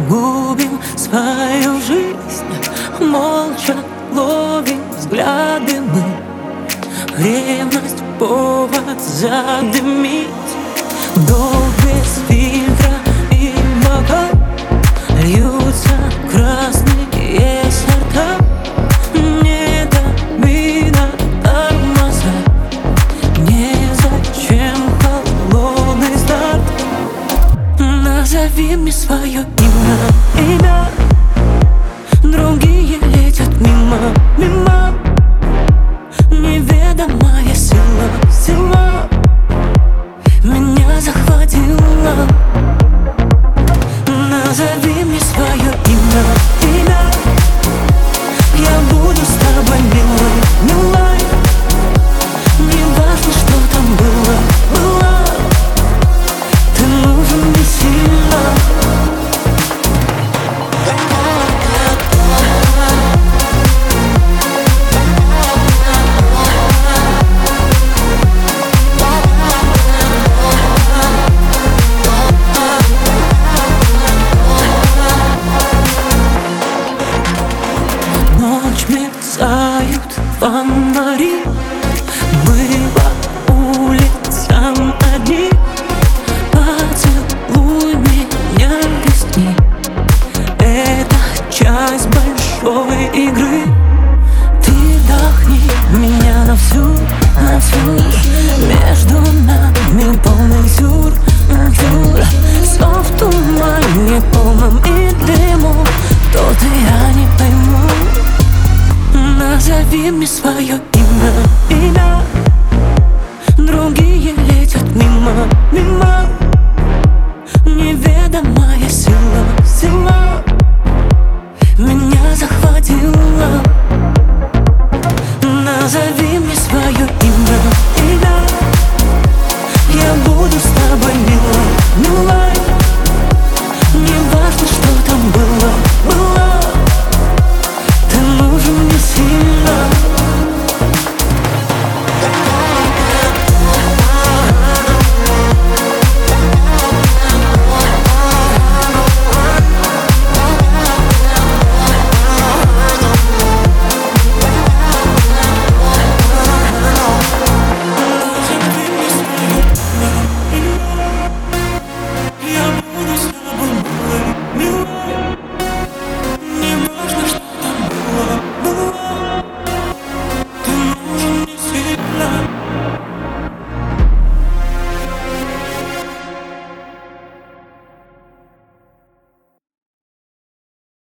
губим свою жизнь, молча ловим взгляды мы. Ревность — повод задымить. Долг без фильтра и бока, льются красные сорта. Не до вина тормоза, незачем холодный старт. Назови мне свое имя. Другие летят мимо, мимо. Неведомая сила меня захватила. Назови мне свое имя. Я буду с тобой милой, милой. Не важно, что там было. Ты нужен мне сильно. Ночь мерцают фонари, мы по улицам одни. Поцелуй меня, рискни, это часть большой игры. Ты вдохни меня на всю. Между нами полный сюр. Все в тумане полном и дыму. То ты я не пойму. Назови мне свое имя. Другие летят мимо, мимо.